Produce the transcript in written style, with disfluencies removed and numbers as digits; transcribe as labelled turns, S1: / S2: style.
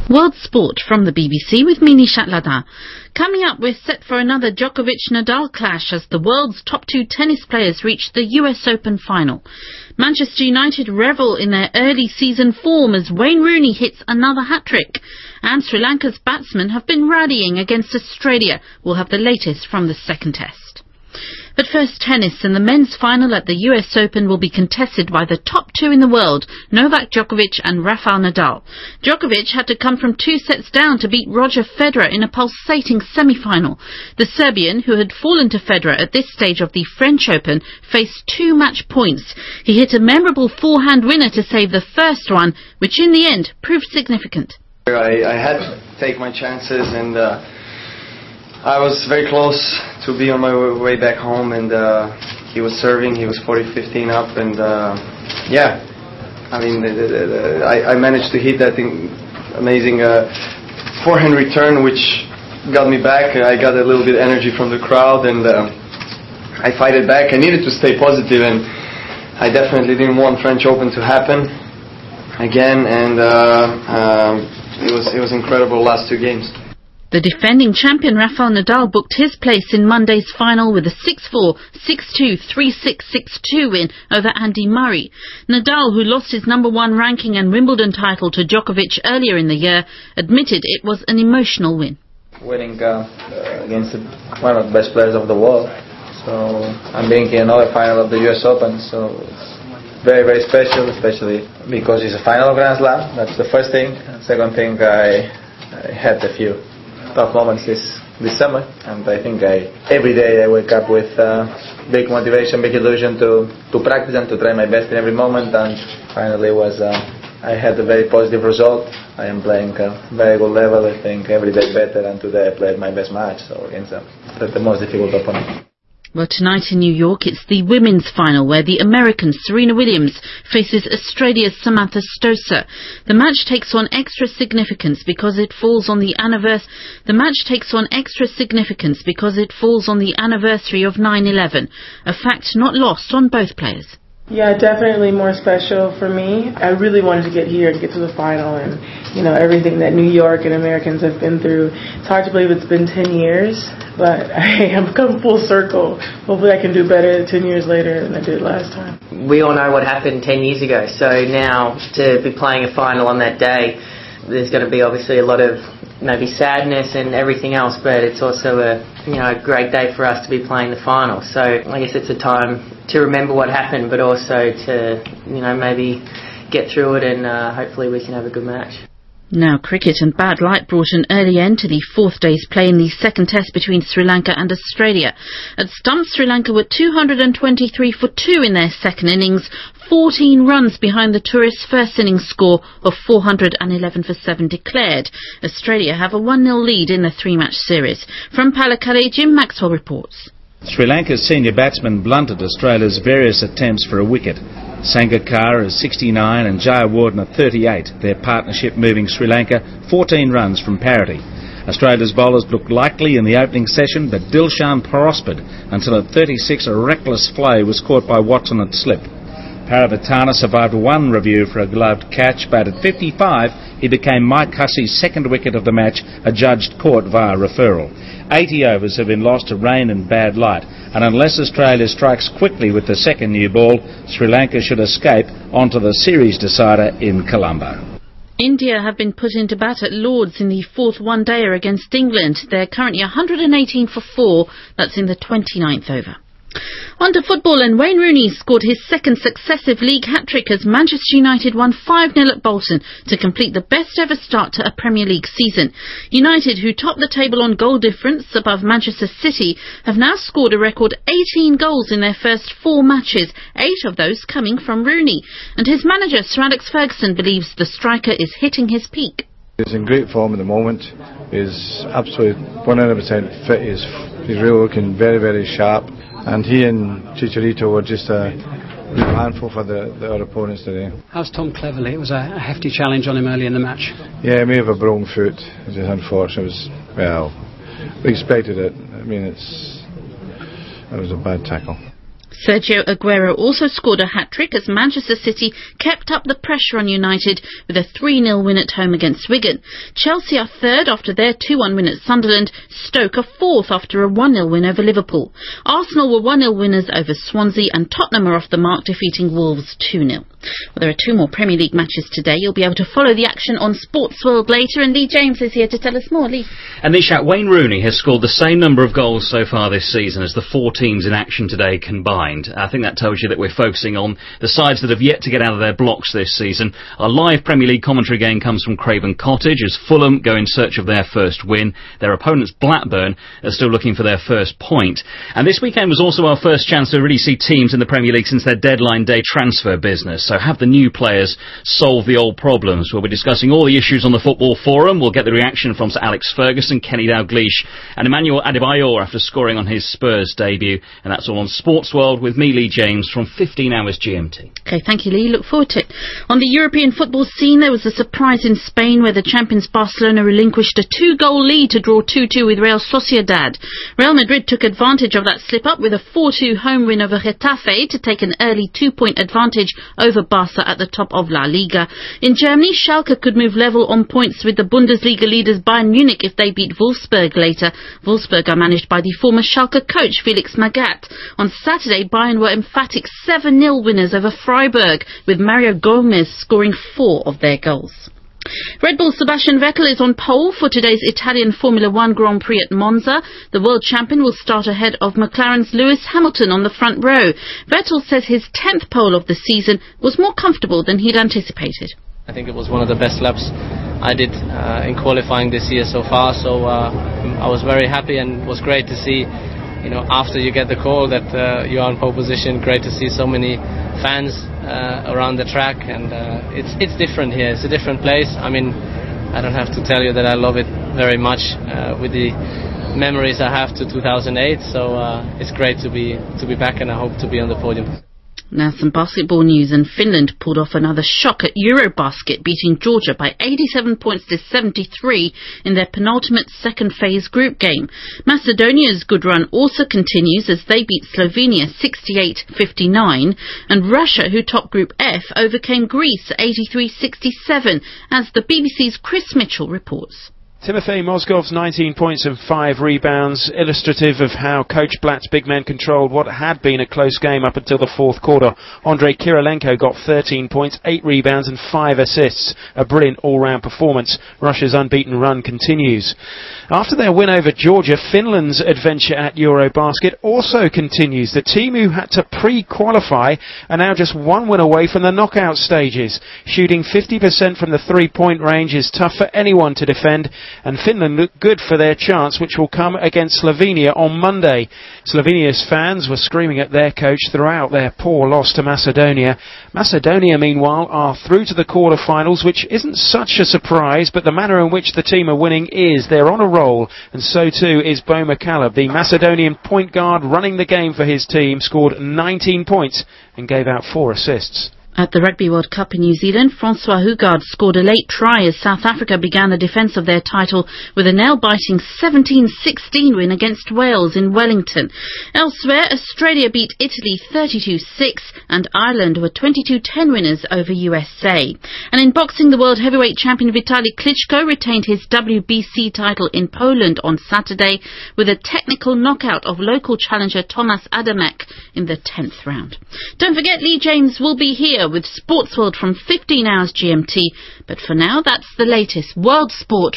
S1: World Sport from the BBC with me, Nishat Ladha. Coming up, we're set for another Djokovic-Nadal clash as the world's top two tennis players reach the US Open final. Manchester United revel in their early season form as Wayne Rooney hits another hat-trick. And Sri Lanka's batsmen have been rallying against Australia. We'll have the latest from the second test. But first, tennis, and the men's final at the US Open will be contested by the top two in the world, Novak Djokovic and Rafael Nadal. Djokovic had to come from 2 sets down to beat Roger Federer in a pulsating semi-final. The Serbian, who had fallen to Federer at this stage of the French Open, faced 2 match points. He hit a memorable forehand winner to save the first one, which in the end proved significant.
S2: I had to take my chances, and I was very close to be on my way back home, and he was serving, he was 40-15 up, and I managed to hit that amazing forehand return, which got me back. I got a little bit of energy from the crowd, and I fight it back. I needed to stay positive, and I definitely didn't want French Open to happen again, and it was incredible last 2 games.
S1: The defending champion Rafael Nadal booked his place in Monday's final with a 6-4, 6-2, 3-6, 6-2 win over Andy Murray. Nadal, who lost his number 1 ranking and Wimbledon title to Djokovic earlier in the year, admitted it was an emotional win.
S3: Winning against one of the best players of the world. So I'm being in another final of the US Open, so it's very, very special, especially because it's a final of Grand Slam. That's the first thing. Second thing, I had a few tough moments this summer, and I think every day I wake up with big motivation, big illusion to practice and to try my best in every moment, and finally I had a very positive result. I am playing a very good level, I think every day better, and today I played my best match, so against the most difficult opponent.
S1: Well, tonight in New York, it's the women's final where the American Serena Williams faces Australia's Samantha Stosur. The match takes on extra significance because it falls on the anniversary of 9/11, a fact not lost on both players.
S4: Yeah, definitely more special for me. I really wanted to get here and get to the final, and everything that New York and Americans have been through. It's hard to believe it's been 10 years, but I have come full circle. Hopefully I can do better 10 years later than I did last time.
S5: We all know what happened 10 years ago, so now to be playing a final on that day, there's going to be obviously a lot of maybe sadness and everything else, but it's also a great day for us to be playing the final. So I guess it's a time to remember what happened, but also to maybe get through it, and hopefully we can have a good match.
S1: Now, cricket and bad light brought an early end to the 4th day's play in the second test between Sri Lanka and Australia. At stumps, Sri Lanka were 223 for 2 in their second innings, 14 runs behind the tourists' first innings score of 411 for 7 declared. Australia have a 1-0 lead in the 3-match series. From Palakkale, Jim Maxwell reports.
S6: Sri Lanka's senior batsman blunted Australia's various attempts for a wicket. Sangakkara is 69 and Jayawardene 38, their partnership moving Sri Lanka 14 runs from parity. Australia's bowlers looked likely in the opening session, but Dilshan prospered until at 36 a reckless flow was caught by Watson at slip. Paravatana survived 1 review for a gloved catch, but at 55 he became Mike Hussey's second wicket of the match, adjudged caught via referral. 80 overs have been lost to rain and bad light, and unless Australia strikes quickly with the second new ball, Sri Lanka should escape onto the series decider in Colombo.
S1: India have been put into bat at Lords in the 4th one-dayer against England. They're currently 118 for 4. That's in the 29th over. On to football, and Wayne Rooney scored his second successive league hat-trick as Manchester United won 5-0 at Bolton to complete the best ever start to a Premier League season. United, who top the table on goal difference above Manchester City, have now scored a record 18 goals in their first 4 matches, 8 of those coming from Rooney. And his manager, Sir Alex Ferguson, believes the striker is hitting his peak.
S7: He's in great form at the moment. He's absolutely 100% fit. He's really looking very, very sharp. And he and Chicharito were just a real handful for our opponents today.
S8: How's Tom Cleverley? It was a hefty challenge on him early in the match.
S7: Yeah, he may have a broken foot, which is unfortunate. We expected it. I mean, it was a bad tackle.
S1: Sergio Aguero also scored a hat-trick as Manchester City kept up the pressure on United with a 3-0 win at home against Wigan. Chelsea are third after their 2-1 win at Sunderland, Stoke are fourth after a 1-0 win over Liverpool. Arsenal were 1-0 winners over Swansea, and Tottenham are off the mark, defeating Wolves 2-0. Well, there are 2 more Premier League matches today. You'll be able to follow the action on Sports World later, and Lee James is here to tell us more. Lee.
S9: And Nishat, Wayne Rooney has scored the same number of goals so far this season as the 4 teams in action today combined. I think that tells you that we're focusing on the sides that have yet to get out of their blocks this season. Our live Premier League commentary game comes from Craven Cottage as Fulham go in search of their first win. Their opponents, Blackburn, are still looking for their first point. And this weekend was also our first chance to really see teams in the Premier League since their deadline day transfer business. So have the new players solve the old problems? We'll be discussing all the issues on the Football Forum. We'll get the reaction from Sir Alex Ferguson, Kenny Dalglish and Emmanuel Adebayor after scoring on his Spurs debut. And that's all on Sports World with me, Lee James, from 15 hours GMT.
S1: OK, thank you, Lee. Look forward to it. On the European football scene, there was a surprise in Spain where the champions Barcelona relinquished a 2-goal lead to draw 2-2 with Real Sociedad. Real Madrid took advantage of that slip-up with a 4-2 home win over Getafe to take an early 2-point advantage over Barca at the top of La Liga. In Germany, Schalke could move level on points with the Bundesliga leaders Bayern Munich if they beat Wolfsburg later. Wolfsburg are managed by the former Schalke coach Felix Magath. On Saturday, Bayern were emphatic 7-0 winners over Freiburg, with Mario Gomez scoring 4 of their goals. Red Bull's Sebastian Vettel is on pole for today's Italian Formula 1 Grand Prix at Monza. The world champion will start ahead of McLaren's Lewis Hamilton on the front row. Vettel says his 10th pole of the season was more comfortable than he'd anticipated.
S10: I think it was one of the best laps I did in qualifying this year so far, so I was very happy, and it was great to see, after you get the call that you are in pole position, great to see so many fans around the track, and it's different here. It's a different place. I mean, I don't have to tell you that I love it very much with the memories I have to 2008. So it's great to be back, and I hope to be on the podium.
S1: Now some basketball news, and Finland pulled off another shock at Eurobasket, beating Georgia by 87 points to 73 in their penultimate second phase group game. Macedonia's good run also continues as they beat Slovenia 68-59, and Russia, who topped Group F, overcame Greece 83-67, as the BBC's Chris Mitchell reports.
S11: Timofey Mozgov's 19 points and 5 rebounds, illustrative of how Coach Blatt's big men controlled what had been a close game up until the fourth quarter. Andrei Kirilenko got 13 points, 8 rebounds and 5 assists. A brilliant all-round performance. Russia's unbeaten run continues. After their win over Georgia, Finland's adventure at Eurobasket also continues. The team who had to pre-qualify are now just 1 win away from the knockout stages. Shooting 50% from the three-point range is tough for anyone to defend, and Finland look good for their chance, which will come against Slovenia on Monday. Slovenia's fans were screaming at their coach throughout their poor loss to Macedonia. Macedonia, meanwhile, are through to the quarter-finals, which isn't such a surprise, but the manner in which the team are winning is. They're on a roll, and so too is Bo McCaleb. The Macedonian point guard running the game for his team scored 19 points and gave out 4 assists.
S1: At the Rugby World Cup in New Zealand, Francois Hougaard scored a late try as South Africa began the defence of their title with a nail-biting 17-16 win against Wales in Wellington. Elsewhere, Australia beat Italy 32-6 and Ireland were 22-10 winners over USA. And in boxing, the world heavyweight champion Vitaly Klitschko retained his WBC title in Poland on Saturday with a technical knockout of local challenger Thomas Adamek in the 10th round. Don't forget, Lee James will be here with Sports World from 15 hours GMT. But for now, that's the latest world sport